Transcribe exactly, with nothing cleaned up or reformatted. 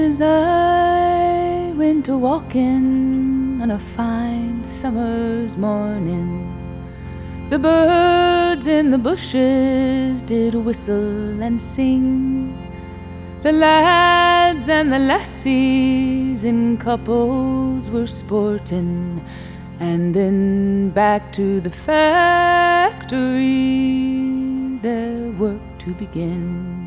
as I went a walking on a fine summer's morning, the birds in the bushes did whistle and sing. The lads and the lassies in couples were sporting, and then back to the factory, their work to begin.